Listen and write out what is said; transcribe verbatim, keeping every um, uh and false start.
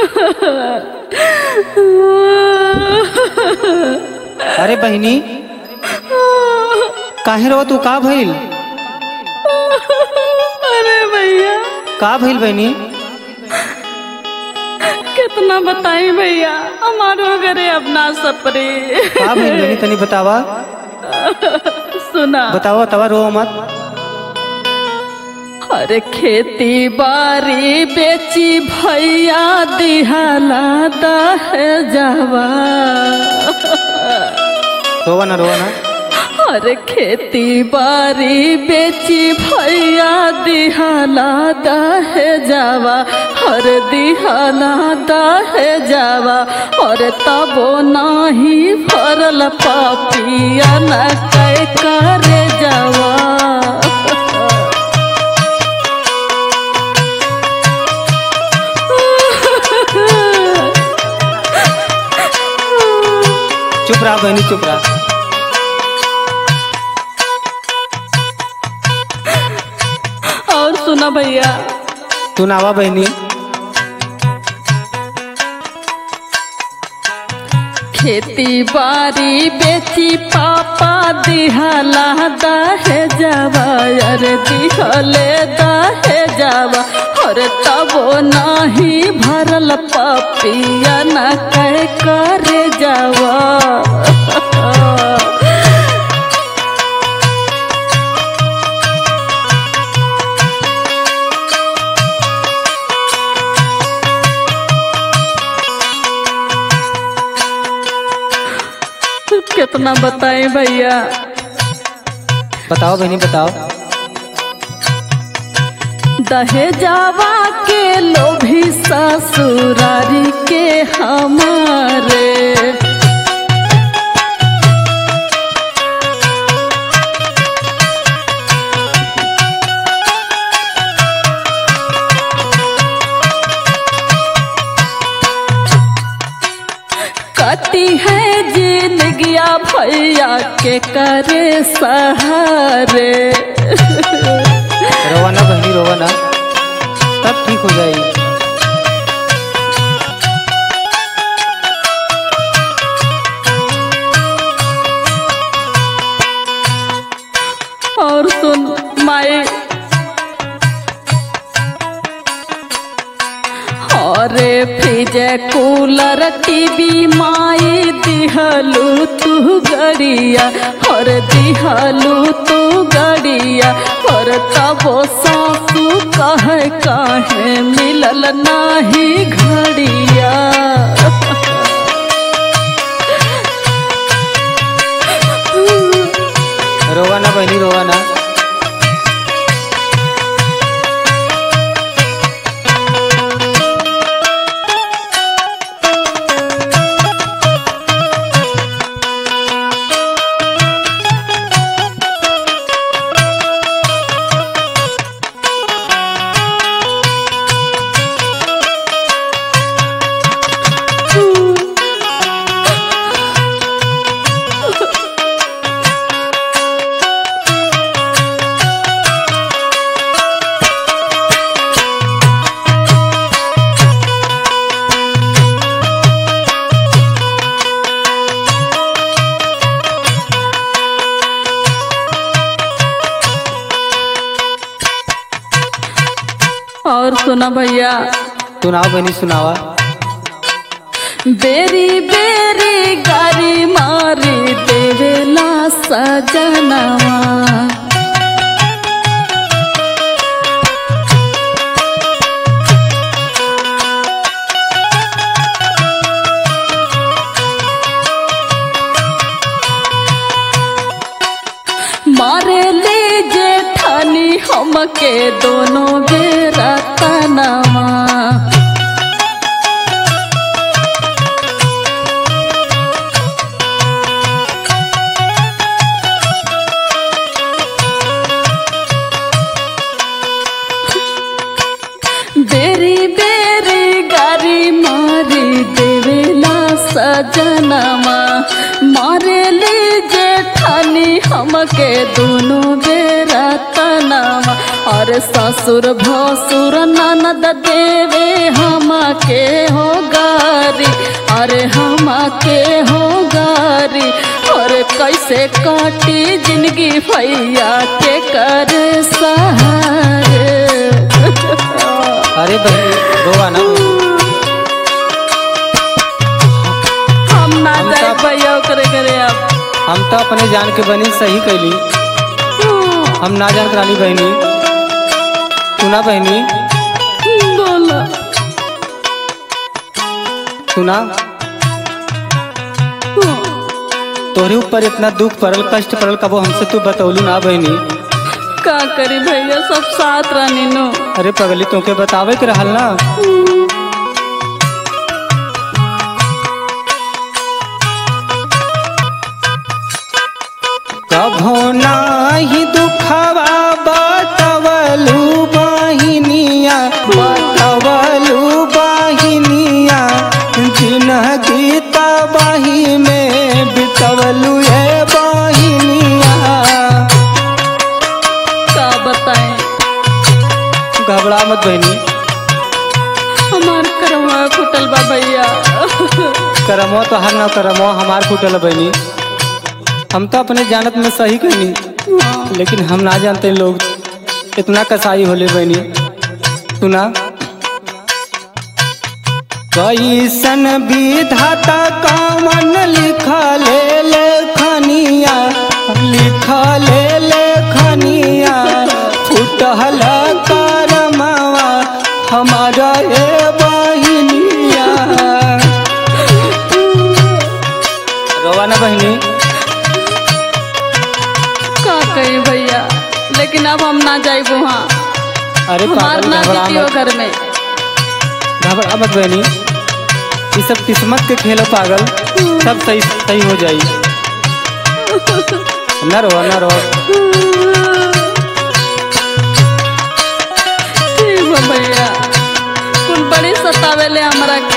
अरे बहनी काहे रो तू? का भइल? अरे भैया का भइल बहनी? कितना बताई भैया, हमारो घरे अपना सपरे। का भइल बहनी तनी बतावा। सुना बतावा तवा रो मत। अरे खेती बारी बेची भैया दिहाला दह जावा। रोवा ना रोवा ना। अरे खेती बारी बेची भैया दिहाला दह जावा। हर दिहाला दह जावा और तबो नाही भरल पापिया न कै करे जावा। चुप रहा बहनी चुप रहा। और सुना भैया, तू नावा बहनी। खेती बारी बेची पापा दिहाला दह जावा। अरे दिहले दह जावा और तबो नाही भरल पापिया न कै करे जावा। कितना बताएं भैया। बताओ बहनी बताओ। दहेजावा के लोभी ससुरारी के हमारे। कटी है जिंदगिया भैया के करे सहारे। रोवा ना बहनी रोवा ना, तब ठीक हो जाएगी। और सुन माए, अरे फ्रिज कूलर टीवी माई दिहलू तू गड़िया। और दिहलू तू गड़िया और तबो सासू कहे काहे मिलल नाही घड़िया। रोवा ना बहनी रोवा ना। और सुना भैया, सुनाओ बहनी सुनावा। बेरी बेरी गारी मारी देवेला सजनवा। मारे ले जेठानी हमके दोनों बेरा तनवा। बेरी बेरी गारी मारी देवेला सजनवा। मारे ले जेठानी हमके दोनों बेरा तनवा। अरे ससुर भसुर ननद देवे हम के हो गारी, अरे हम के हो गारी। अरे कैसे काटी जिंदगी भैया के कर सहारे। अरे बहनी रोवा ना। हम ना हम जाए तो- भैया करे करे अब। हम तो अपने जान के बनी सही कैली, हम ना जान करानी बहनी। सुना बहनी, बोलो सुना तोहरे ऊपर इतना दुख पड़ल, कष्ट पड़ल, कबो हमसे तू बतौलू ना बहनी। का करी भैया, सब साथ रहनी नो। अरे पगली तुमके बतावे के रहल ना। कभो नाही दुखवा बतवलू बहिनिया, बतवलू बहिनिया, जिंदगी तबाही में बितवलू ये बहिनिया। का बताएं, घबरा मत बहनी, हमार करवा फुटल बा भैया। करमो तो हर ना करमो हमार फूटल बहनी। हम तो अपने जानत में सही कहनी, लेकिन हम ना जानते लोग इतना कसाई होले बहनी। सुना, कैसन विधाता कामन लिखले लेखनिया, लिखले लेखनिया, फुटल करमवा हमारा ए बहिनिया। रोवा ना बहनी। का कही भैया, लेकिन अब हम ना जाए वहाँ। अरे हमार पागल, ना घबरा जीतियो मत, घर में। घबरा मत बहनी, ये सब किस्मत के खेल है पागल, सब सही सही हो जाई। न रो न रो। ठीक है भैया, कुल बड़ी सतावेले हमरा के।